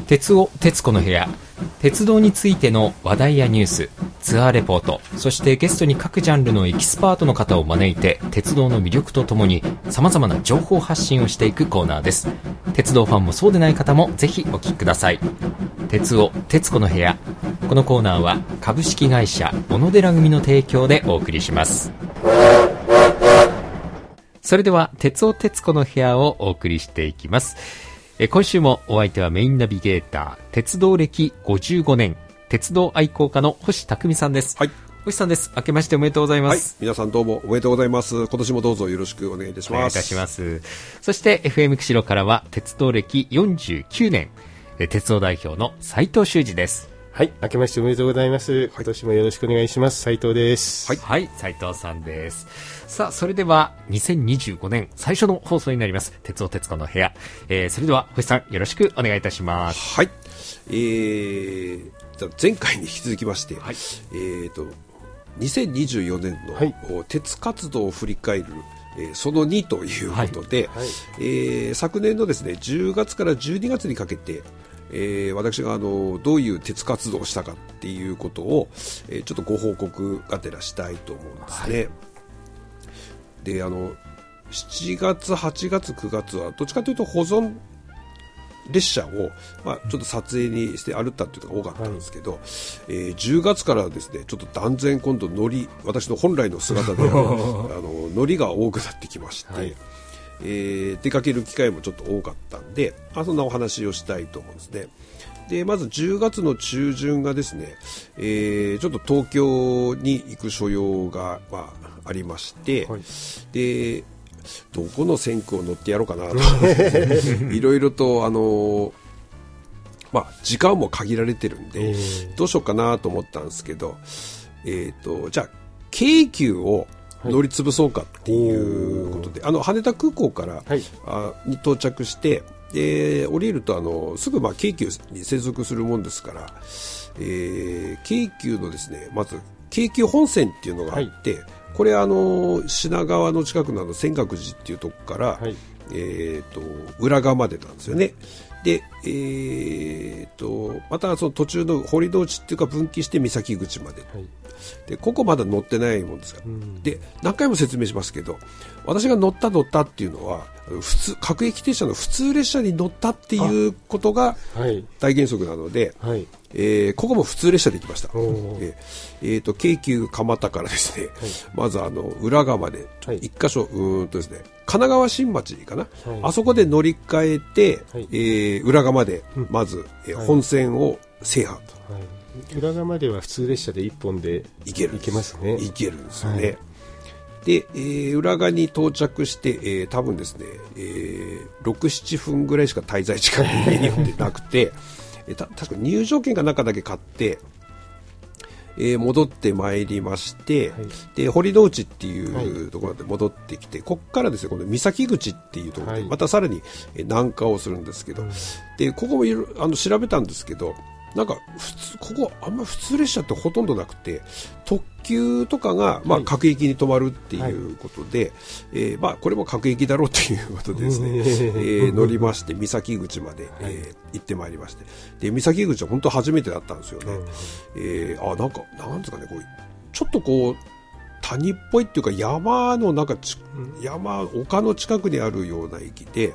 鉄尾鉄子の部屋、鉄道についての話題やニュース、ツアーレポート、そしてゲストに各ジャンルのエキスパートの方を招いて鉄道の魅力とともに様々な情報発信をしていくコーナーです。鉄道ファンもそうでない方もぜひお聞きください。鉄尾鉄子の部屋、このコーナーは株式会社小野寺組の提供でお送りします。それでは鉄尾鉄子の部屋をお送りしていきます。今週もお相手はメインナビゲーター、鉄道歴55年鉄道愛好家の星匠さんです。 はい、 星さんです。明けましておめでとうございます。 はい、皆さんどうもおめでとうございます。今年もどうぞよろしくお願いいたします。 お願いいたします。そして FM 釧路からは鉄道歴49年鉄道代表の斉藤修二です。 はい、明けましておめでとうございます。今年もよろしくお願いします。斉藤です。 はい、はい、斉藤さんです。さあ、それでは2025年最初の放送になります鉄道鉄子の部屋、それでは星さんよろしくお願いいたします。 はい、前回に引き続きまして、はい、2024年の、はい、鉄活動を振り返るその2ということで、はいはい、昨年のですね10月から12月にかけて私がどういう鉄活動をしたかっていうことを、ちょっとご報告がてらしたいと思うんですね。はい、で7月8月9月はどっちかというと保存列車を、ちょっと撮影にして歩ったっていうのが多かったんですけど、はい、10月からですねちょっと断然今度私の本来の姿で乗りが多くなってきまして、はい、出かける機会もちょっと多かったんで、そんなお話をしたいと思うんですね。でまず10月の中旬がですね、ちょっと東京に行く所用が、ありまして、はい、でどこの線区を乗ってやろうかなといろいろと時間も限られてるんで、どうしようかなと思ったんですけど、じゃあ京急を乗り潰そうかっていうことで、羽田空港から、はい、に到着して降りるとすぐ京急に接続するもんですから、京急のですねまず京急本線っていうのがあって、はい、これ品川の近くの泉岳寺っていうとこから、はい、浦賀までなんですよね。で、またその途中の堀之内っていうか分岐して三崎口まで、はい、でここまだ乗ってないもんですから、で何回も説明しますけど、私が乗ったっていうのは各駅停車の普通列車に乗ったっていうことが大原則なので、はい、ここも普通列車で行きました。京急蒲田からですね、はい、まず浦賀まで一箇所、ですね神奈川新町かな、はい、あそこで乗り換えて、はい、浦賀までまず、本線を制覇と、はい、 浦賀までは普通列車で1本で行けますね。 行けるんですよね。はい、で、浦賀に到着して、多分ですね、6、7分ぐらいしか滞在時間になくて確か入場券か中だけ買って、戻ってまいりまして、はい、で堀之内っていうところで戻ってきて、ここからですね今度三崎口っていうところでまたさらに南下をするんですけど、でここも調べたんですけど、なんかここあんま普通列車ってほとんどなくて、特急とかが各駅に止まるっていうことで、これも各駅だろうということでですね、乗りまして三崎口まで、行ってまいりまして、で三崎口は本当初めてだったんですよね。なんですかね、ちょっと谷っぽいっていうか山の丘の近くにあるような駅で、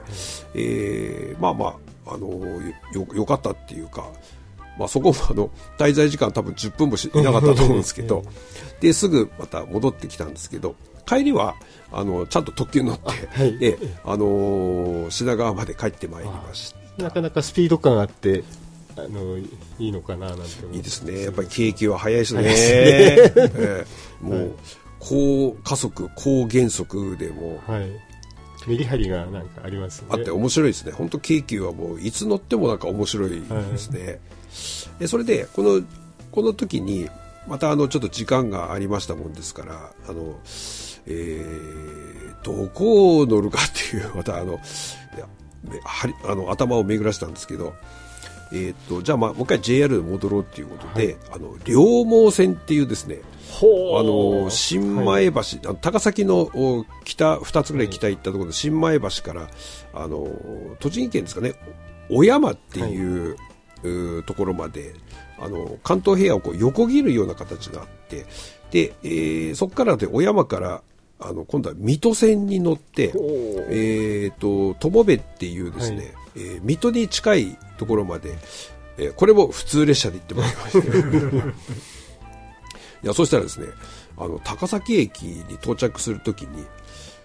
よかったっていうか、そこも滞在時間多分10分もいなかったと思うんですけどですぐまた戻ってきたんですけど、帰りはちゃんと特急に乗って、はい、で品川まで帰ってまいりました。 なかなかスピード感あっていいのかななんて思う。 いいですね。やっぱり京急は速いですね。もう高加速高減速でも、 はい、メリハリがなんかありますね。 あって面白いですね。本当京急はもういつ乗ってもなんか面白いですね。はい、でそれでこの時にまたちょっと時間がありましたもんですから、どこを乗るかっていうまた頭を巡らしたんですけど、じゃあもう一回 JR に戻ろうということで、はい、両毛線っていうですね、新前橋、はい、高崎の2つぐらい北行ったところで、新前橋から栃木県ですかね、小山っていう、 ところまで関東平野をこう横切るような形があって、で、そこからで小山から今度は水戸線に乗って、友部っていうですね、水戸に近いところまで、これも普通列車で行ってもらいましたいや、そしたらですね、高崎駅に到着するときに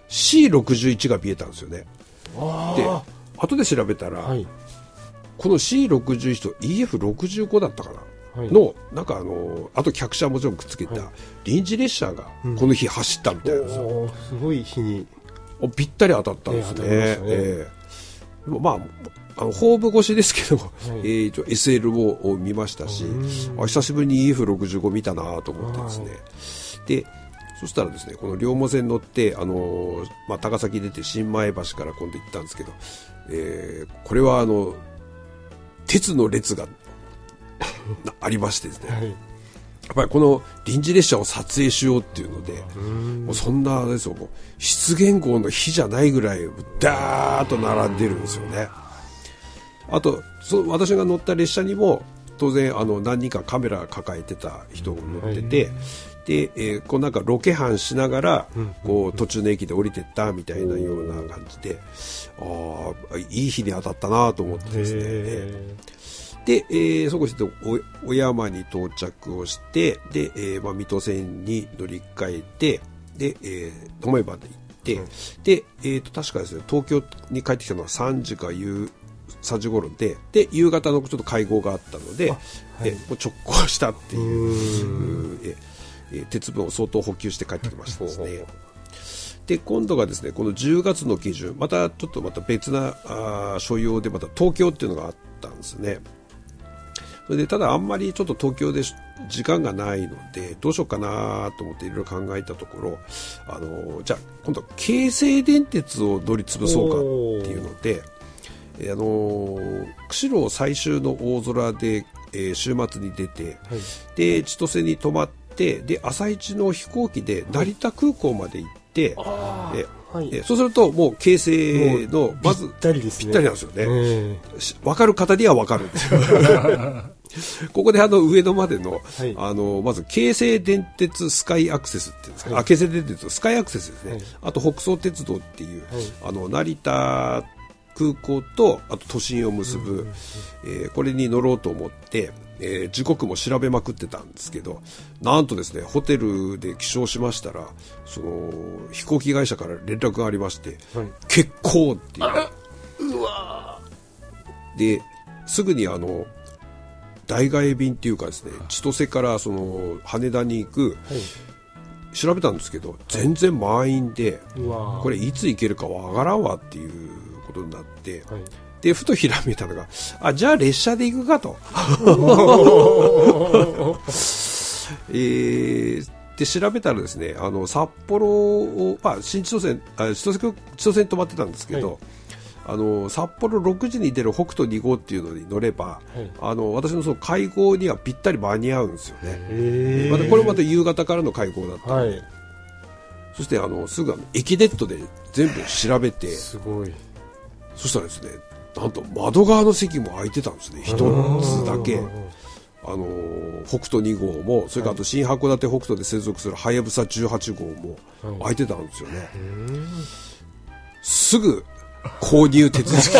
C61 が見えたんですよね。で、後で調べたら、この C61 と EF65 だったかな、のなんかあと客車はもちろんくっつけた臨時列車がこの日走ったみたいなんですよ。 すごい日にぴったり当たったんですね。でもまあホーム越しですけど、SL を見ましたし、久しぶりに EF65 見たなと思ってですね、でそしたらですね、この両毛線乗って、高崎出て新前橋から今度行ったんですけど、これは鉄の列がありましてですね、やっぱりこの臨時列車を撮影しようっていうので、もうそんなですよ、出現号の日じゃないぐらいダーッと並んでるんですよね。あと私が乗った列車にも当然何人かカメラ抱えてた人が乗ってて、で、こうなんかロケハンしながら、こう途中の駅で降りてったみたいなような感じで、いい日に当たったなと思ってですね。で、そこして小山に到着をして、で、水戸線に乗り換えて、で、友部まで行って、で、確かですね、東京に帰ってきたのは3時頃で、夕方のちょっと会合があったので、もう直行したっていう、鉄分を相当補給して帰ってきましたですね。で、今度がですね、この10月の下旬、また別な所要でまた東京っていうのがあったんですね。それでただあんまりちょっと東京で時間がないのでどうしようかなと思っていろいろ考えたところ、じゃあ今度は京成電鉄を乗り潰そうかっていうので、釧路最終の大空で、週末に出て、で千歳に泊まって、で朝一の飛行機で成田空港まで行って、そうするともう京成のまずぴったりなんですよね。分かる方には分かるんですよここで上野までの、まず京成電鉄スカイアクセスっていうんですか、京成電鉄スカイアクセスですね、あと北総鉄道っていう、成田空港とあと都心を結ぶ、これに乗ろうと思って、時刻も調べまくってたんですけど、なんとですね、ホテルで起床しましたら、その飛行機会社から連絡がありまして、欠航っていう。うわですぐに代替便っていうかですね、千歳からその羽田に行く、調べたんですけど全然満員で、これいつ行けるかわからんわっていうことになって、でふとひらめいたのが、じゃあ列車で行くかとで調べたらですね、札幌を、新千歳線に泊まってたんですけど、札幌6時に出る北斗2号っていうのに乗れば、私のその会合にはぴったり間に合うんですよね。これまた夕方からの会合だったので、そしてすぐ駅ネットで全部調べて、 すごい。 そしたらですね、なんと窓側の席も空いてたんですね、一つだけ。北斗2号も、それからあと新函館北斗で接続するはやぶさ18号も空いてたんですよね。すぐ購入手続き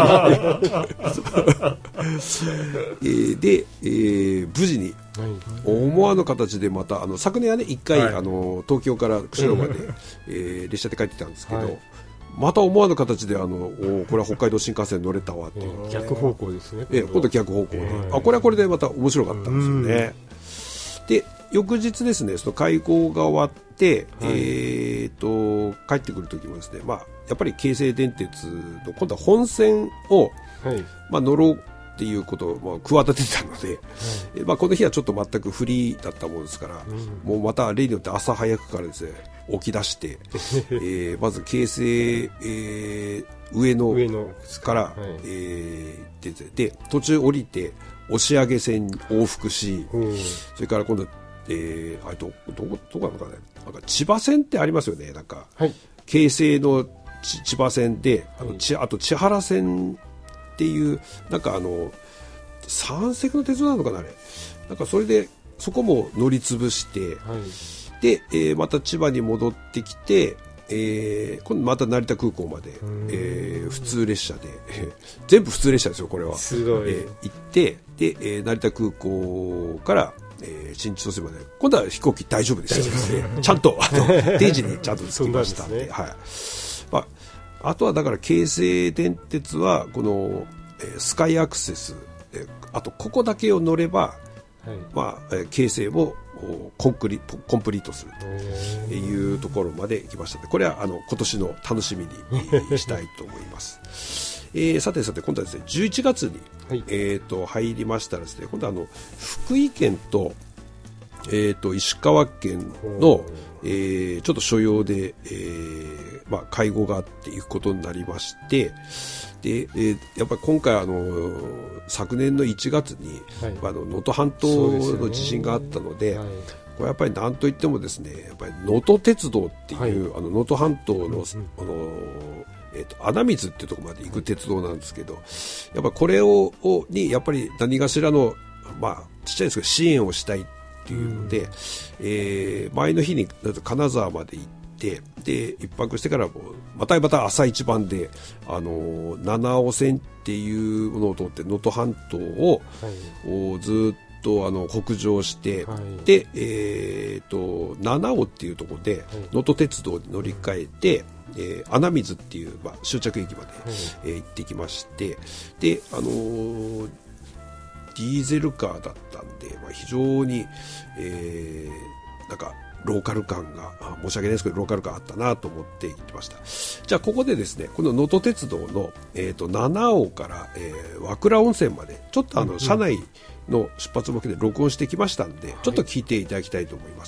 で、無事に思わぬ形でまた昨年はね1回、東京から釧路まで、列車で帰ってたんですけど、また思わぬ形でこれは北海道新幹線乗れたわっていう、 逆方向ですね。 今度逆方向で、これはこれでまた面白かったんですよね。で翌日ですね、その会合が終わって、帰ってくる時もですね、やっぱり京成電鉄の今度は本線を、乗ろうっていうことを企ててたので、この日はちょっと全くフリーだったものですから、もうまた例によって朝早くからですね起き出してまず京成、上野から、出て、で途中降りて押上線往復し、それから今度どこなのかね、なんか千葉線ってありますよね、なんか、京成の千葉線であと千原線っていうなんか三石の鉄道なのかな、あれなんかそれでそこも乗り潰して、で、また千葉に戻ってきて、今度また成田空港まで、普通列車で、全部普通列車ですよこれは。 すごい、 行ってで、成田空港から新千歳まで今度は飛行機大丈夫ですよ、ちゃんと定時にちゃんと着きましたんで、はい。まあ、あとはだから京成電鉄はこの、スカイアクセス、あとここだけを乗れば、まあ、京成をコンプリートするというところまで来ましたので、これは今年の楽しみにしたいと思います。さて今度はですね11月に、入りましたらですね、今度は福井県と、石川県の、ちょっと所要で、まあ、会合があっていくことになりまして、で、やっぱり今回昨年の1月に能登半島の地震があったので、これやっぱり何といってもですね、やっぱり能登鉄道っていう能登半島の穴水っていうところまで行く鉄道なんですけど、やっぱこれにやっぱり何かしらの、まあちっちゃいですけど支援をしたいっていうので、前の日に金沢まで行って、で一泊してからまた朝一番で七尾線っていうものを通って能登半島を、ずっと北上して、で、七尾っていうところで能登鉄道に乗り換えて、穴水っていう、まあ、終着駅まで、行ってきまして、で、ディーゼルカーだったんで、まあ、非常に、なんかローカル感が申し訳ないですけどローカル感あったなと思って行ってました。じゃあここでですね、この能登鉄道の、七尾から、和倉温泉までちょっと車内の出発目で録音してきましたんで、ちょっと聞いていただきたいと思います。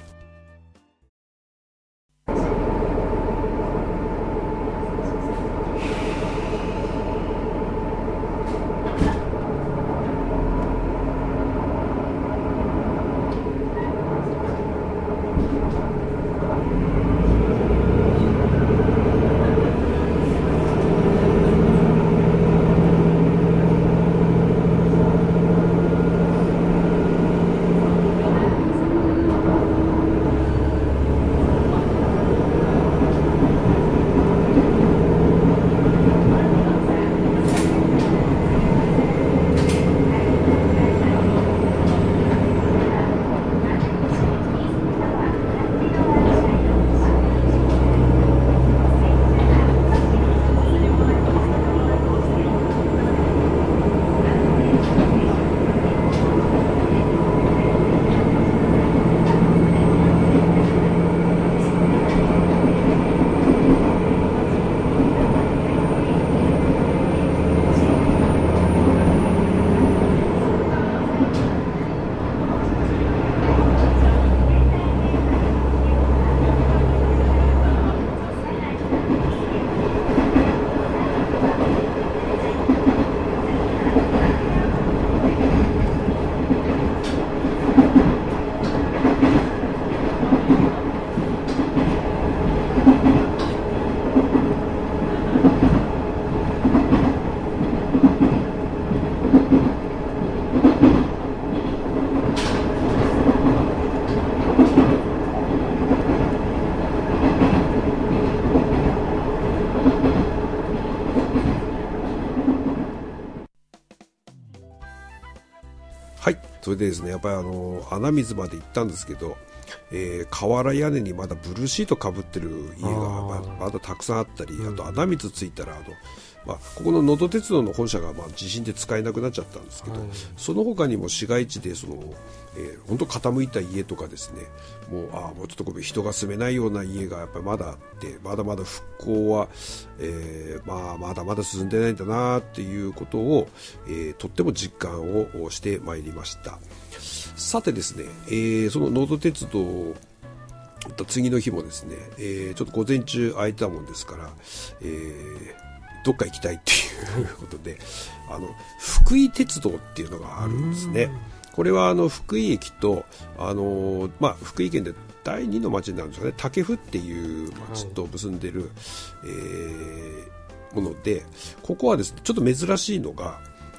それでですね、やっぱり穴水まで行ったんですけど、瓦屋根にまだブルーシートかぶってる家がまだたくさんあったり、あと穴水ついたらまあ、ここの能登鉄道の本社が地震で使えなくなっちゃったんですけど、その他にも市街地で本当傾いた家とかですね、もうちょっとこれ人が住めないような家がやっぱりまだあって、まだまだ復興は、まだまだ進んでないんだなっていうことを、とっても実感をしてまいりました。さてですね、その能登鉄道次の日もですね、ちょっと午前中空いたもんですから、どっか行きたいっていうことで福井鉄道っていうのがあるんですね。これは福井駅と福井県で第2の町になるんですよね。武生っていう町と結んでる、もので、ここはですねちょっと珍しいのが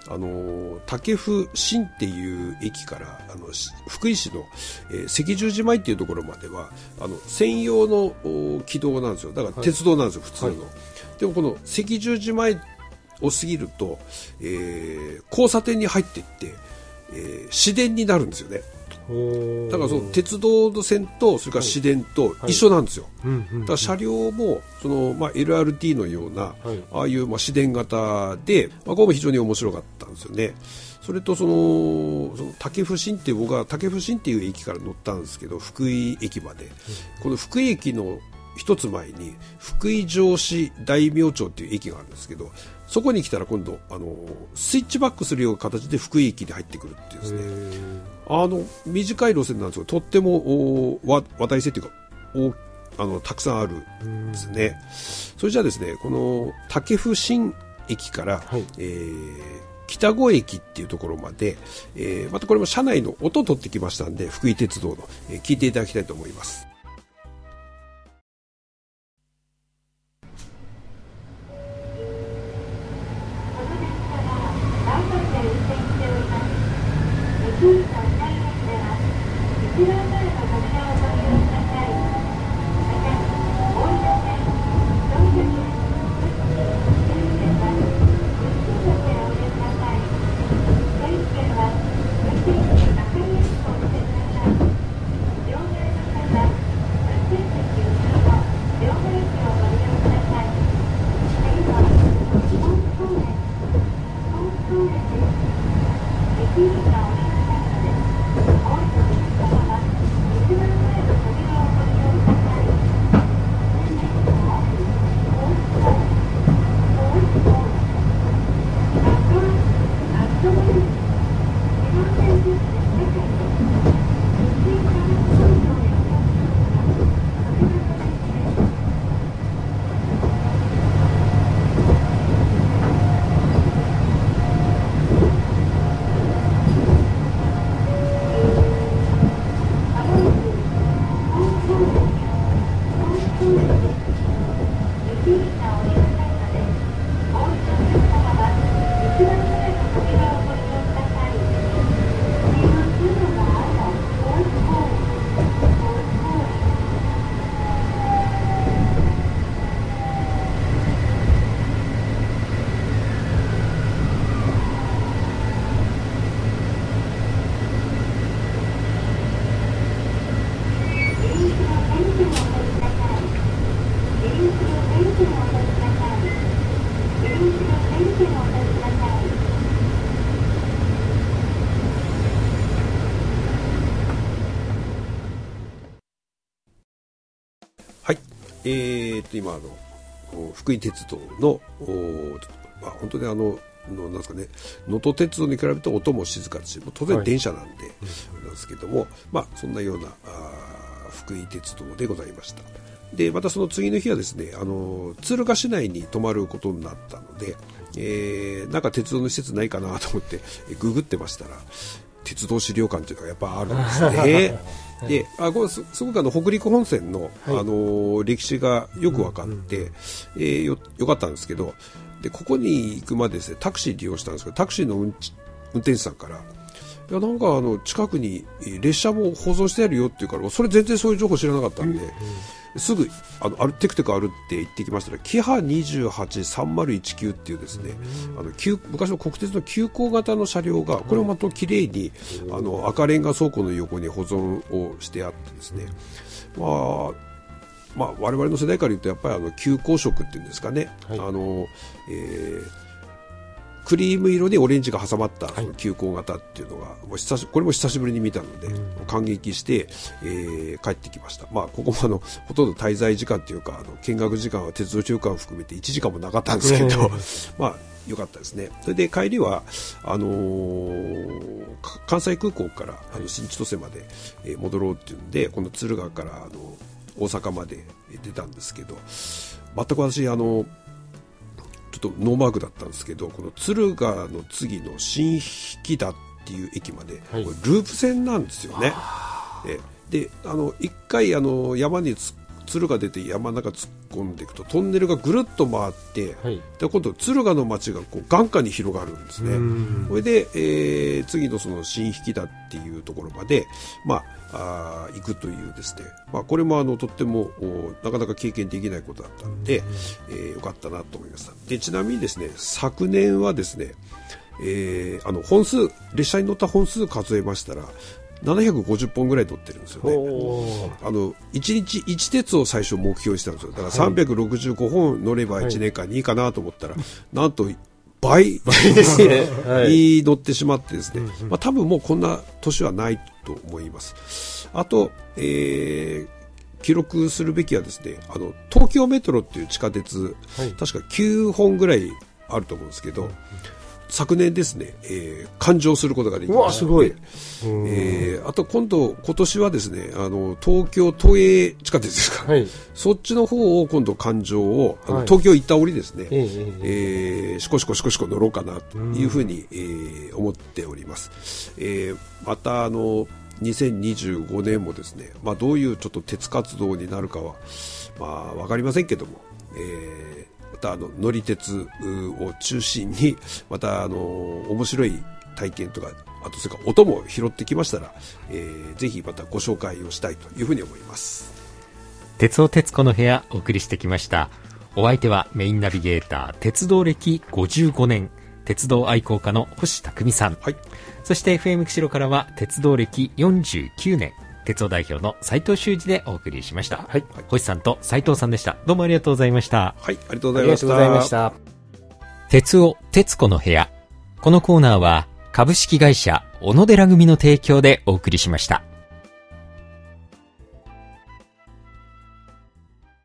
武生新っていう駅から福井市の、赤十字前っていうところまでは専用の軌道なんですよ。だから鉄道なんですよ、普通の。でもこの赤十字前を過ぎると、交差点に入っていって、市電になるんですよね。だからその鉄道の線とそれから市電と一緒なんですよ。だから車両もLRT のような、ああいう市電型で、これも非常に面白かったんですよね。それとその武生新って僕は武生新っていう駅から乗ったんですけど、福井駅まで、この福井駅の一つ前に福井城市大明町っていう駅があるんですけど、そこに来たら今度スイッチバックするような形で福井駅に入ってくるっていうですね、短い路線なんですけど、とっても話題性っていうかたくさんあるんですね。それじゃあですね、この武生新駅から、北五駅っていうところまで、またこれも車内の音を取ってきましたんで、福井鉄道の、聞いていただきたいと思います。今福井鉄道の本当になんですかね、能登鉄道に比べて音も静かだし、当然電車なんで、なんですけども、そんなような福井鉄道でございました。でまたその次の日はですね、敦賀市内に泊まることになったので、なんか鉄道の施設ないかなと思ってググってましたら、鉄道資料館というのがやっぱあるんですね。でこれすごく北陸本線の、歴史がよく分かって、よかったんですけど、でここに行くまでですね、タクシー利用したんですけど、タクシーの運転手さんから、いやなんか近くに列車も保存してあるよって言うから、それ全然そういう情報知らなかったんで、すぐテクテク歩って行ってきましたら、キハ283019っていうですね、昔の国鉄の急行型の車両が、これをまたきれいに赤レンガ倉庫の横に保存をしてあってですね、我々の世代から言うとやっぱり急行色っていうんですかね、クリーム色にオレンジが挟まったその急行型っていうのが、これも久しぶりに見たので感激して、帰ってきました。ここもほとんど滞在時間っていうか見学時間は鉄道中間を含めて1時間もなかったんですけど、よかったですね。それで帰りは関西空港から新千歳まで、戻ろうっていうんで、この敦賀から大阪まで出たんですけど、全く私ちょっとノーマークだったんですけど、この敦賀の次の新疋田っていう駅まで、これループ線なんですよね。で一回山に敦賀出て山の中突っ込んでいくとトンネルがぐるっと回って、 はい、 で今度敦賀の町がこう眼下に広がるんですね。それで、次のその新引田っていうところまで、行くというですね、これもとってもなかなか経験できないことだったので、よかったなと思いました。でちなみにですね、昨年はですね、本数、列車に乗った本数数えましたら750本ぐらい乗ってるんですよね。1日1鉄を最初目標にしたんですよ。だから365本乗れば1年間にいいかなと思ったら、なんと倍ですね、に乗ってしまってですね、多分もうこんな年はないと思います。あと、記録するべきはですね、東京メトロっていう地下鉄、確か9本ぐらいあると思うんですけど、昨年ですね、環状することができました。 うわ、すごい。 あと今年はですね、東京都営地下鉄ですか、そっちの方を今度環状を、東京行った折ですね、シコシコ乗ろうかなというふうに、思っております。また2025年もですね、どういうちょっと鉄活動になるかはわかりませんけども、また乗り鉄を中心にまた面白い体験とか、あとそれから音も拾ってきましたら、ぜひまたご紹介をしたいというふうに思います。 鉄尾鉄子の部屋お送りしてきました。お相手はメインナビゲーター、鉄道歴55年鉄道愛好家の星匠さん、そして FM 釧路からは鉄道歴49年鉄道代表の斉藤修二でお送りしました。星さんと斉藤さんでした。どうもありがとうございました。 ありがとうございました。 鉄尾鉄子の部屋、このコーナーは株式会社小野寺組の提供でお送りしました。